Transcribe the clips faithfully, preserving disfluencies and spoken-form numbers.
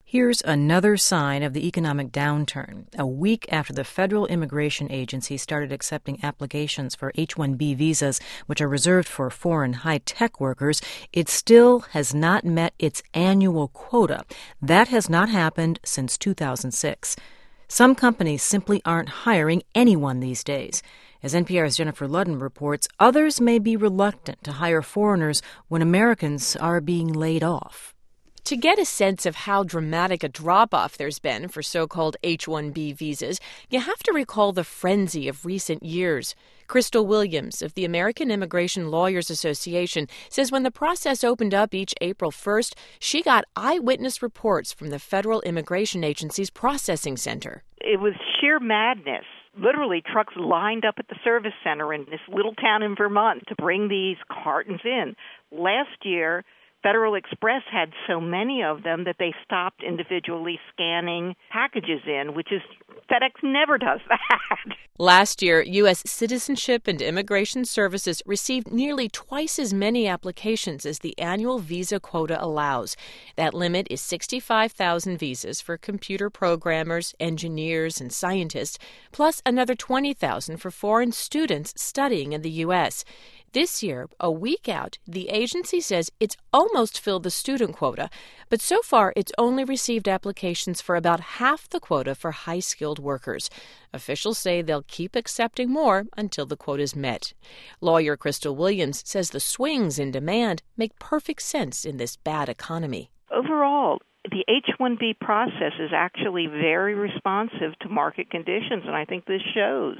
Here's another sign of the economic downturn. A week after the Federal Immigration Agency started accepting applications for H one B visas, which are reserved for foreign high-tech workers, it still has not met its annual quota. That has not happened since two thousand six. Some companies simply aren't hiring anyone these days. As N P R's Jennifer Ludden reports, others may be reluctant to hire foreigners when Americans are being laid off. To get a sense of how dramatic a drop-off there's been for so-called H one B visas, you have to recall the frenzy of recent years. Crystal Williams of the American Immigration Lawyers Association says when the process opened up each April first, she got eyewitness reports from the Federal Immigration Agency's processing center. It was sheer madness. Literally, trucks lined up at the service center in this little town in Vermont to bring these cartons in. Last year, Federal Express had so many of them that they stopped individually scanning packages in, which is FedEx never does that. Last year, U S Citizenship and Immigration Services received nearly twice as many applications as the annual visa quota allows. That limit is sixty-five thousand visas for computer programmers, engineers, and scientists, plus another twenty thousand for foreign students studying in the U S This year, a week out, the agency says it's almost filled the student quota, but so far it's only received applications for about half the quota for high-skilled workers. Officials say they'll keep accepting more until the quota's met. Lawyer Crystal Williams says the swings in demand make perfect sense in this bad economy. Overall, the H one B process is actually very responsive to market conditions, and I think this shows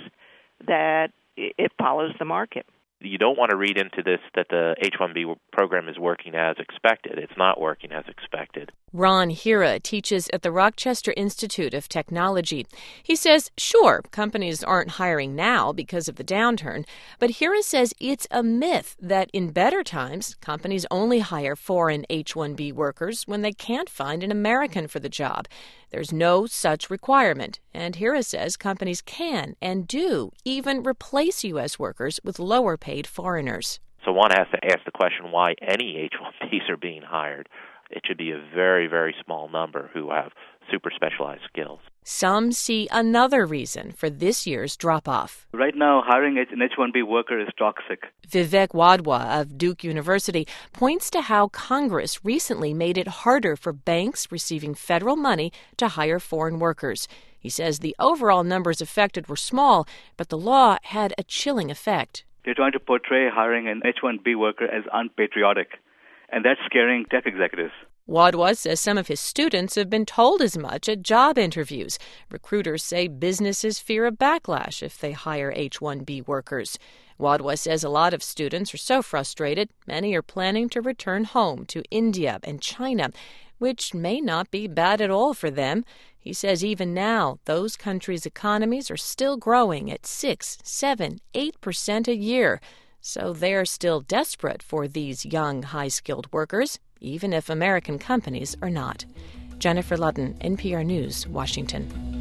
that it follows the market. You don't want to read into this that the H one B program is working as expected. It's not working as expected. Ron Hira teaches at the Rochester Institute of Technology. He says, sure, companies aren't hiring now because of the downturn, but Hira says it's a myth that in better times, companies only hire foreign H one B workers when they can't find an American for the job. There's no such requirement, and Hira says companies can and do even replace U S workers with lower-paid foreigners. So one has to ask the question why any H one Bs are being hired. It should be a very, very small number who have super specialized skills. Some see another reason for this year's drop-off. Right now, hiring an H one B worker is toxic. Vivek Wadhwa of Duke University points to how Congress recently made it harder for banks receiving federal money to hire foreign workers. He says the overall numbers affected were small, but the law had a chilling effect. They're trying to portray hiring an H one B worker as unpatriotic, and that's scaring tech executives. Wadhwa says some of his students have been told as much at job interviews. Recruiters say businesses fear a backlash if they hire H one B workers. Wadhwa says a lot of students are so frustrated, many are planning to return home to India and China, which may not be bad at all for them. He says even now, those countries' economies are still growing at six, seven, eight percent a year. So they're still desperate for these young, high-skilled workers, even if American companies are not. Jennifer Ludden, N P R News, Washington.